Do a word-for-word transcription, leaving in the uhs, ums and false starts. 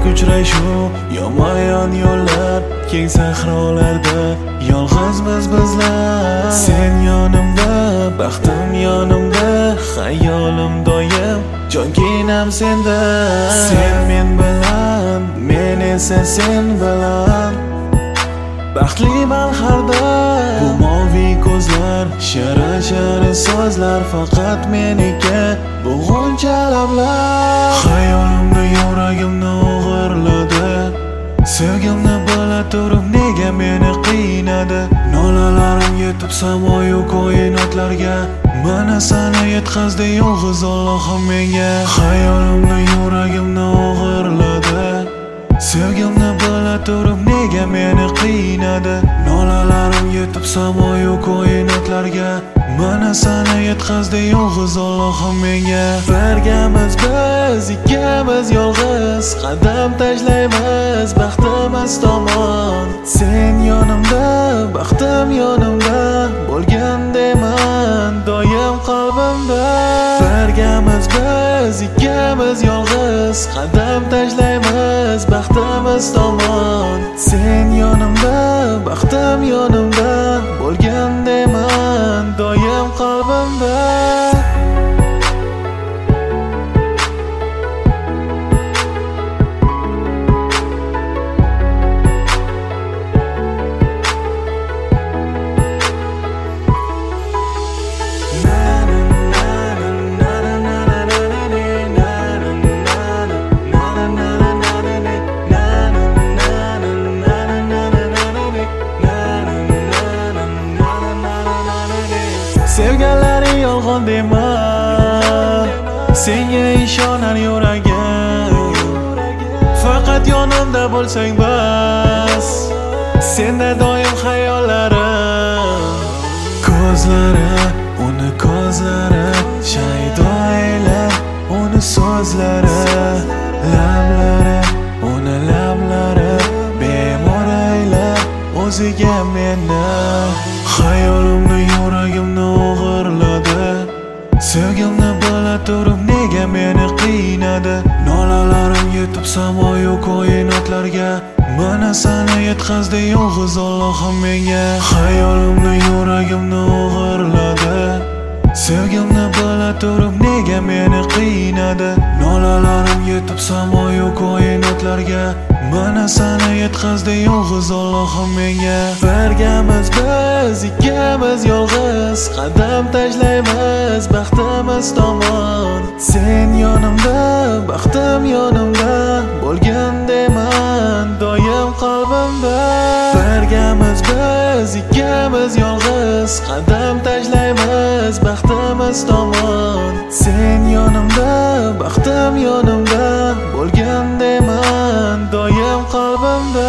uchrashuv yonma-yon yo'llar, keng sahrolarda yolg'izmiz bizlar. Sen yonimda, baxtim yonimda, xayolim doim jonginam senda. Sen men bilan, men esa sen bilan, baxtliman har dam. Bu moviy ko'zlar, shirin-shirin so'zlar faqat meniki, bu g'uncha lablar. Xayolimda yuragimni o'g'irladi, sevgimni bila turib nega meni qiynadi. Nolalarim yetib samoyu koinotlarga, mana sana yetkazdi yolg'iz Allohim menga. Xayolimni yuragimni o'g'irladi, sevgimni bila turib nega meni qiynadi. Nolalarim yetib samoyu koinotlarga, mana sana yetkazdi yolg'iz Allohim menga. Birgamiz biz, ikkimiz yolg'iz, qadam tashlaymiz baxtimiz tomon. Sen yonimda, baxtim yonimda, bo'lgandayman doim qalbimda. Birgamiz biz, ikkimiz yolg'iz, qadam tashlaymiz baxtimiz tomon. Sen yonimda, baxtim yonimda, bo'lgandayman doim qalbimda. Sevganlaring yolg'on dema, senga ishonar yuragim. Faqat yonimda bo'lsang bas, senda doim xayollarim. Ko'zlari, uni ko'zlari, shaydo aylar uni so'zlari. Lablari, uni lablari, bemor aylar o'ziga meni. Xayolimni yuragimni o'g'irladi, sevgimni bila turib nega meni qiynadi. Nolalarim yetib samoyu koinotlarga, mana sana yetkazdi yolg'iz Allohim menga. Xayolimni yuragimni o'g'irladi, sevgimni bila turib nega meni qiynadi. Nolalarim yetib samoyu koinotlarga, mana sana yetkazdi yolg'iz Allohim menga. Birgamiz biz, ikkimiz yolg'iz, qadam tashlaymiz baxtimiz tomon. Sen yonimda, baxtim yonimda, bo'lgandayman doim qalbimda. Birgamiz biz, ikkimiz yolg'iz, qadam tashlaymiz baxtimiz tomon. Sen yonimda, baxtim yonimda, bo'lgandayman doim qalbimda.